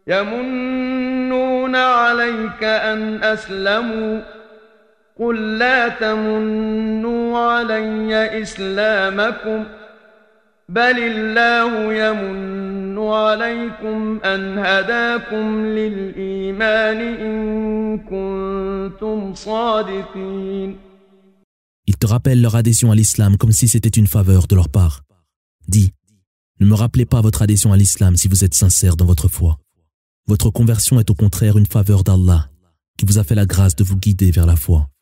يمنون عليك أن أسلموا قل لا تمنوا علي إسلامكم بل الله يمن عليكم أن هداكم للإيمان إن كنتم صادقين. Ils te rappellent leur adhésion à l'islam comme si c'était une faveur de leur part. Dis, ne me rappelez pas votre adhésion à l'islam si vous êtes sincère dans votre foi. Votre conversion est au contraire une faveur d'Allah qui vous a fait la grâce de vous guider vers la foi.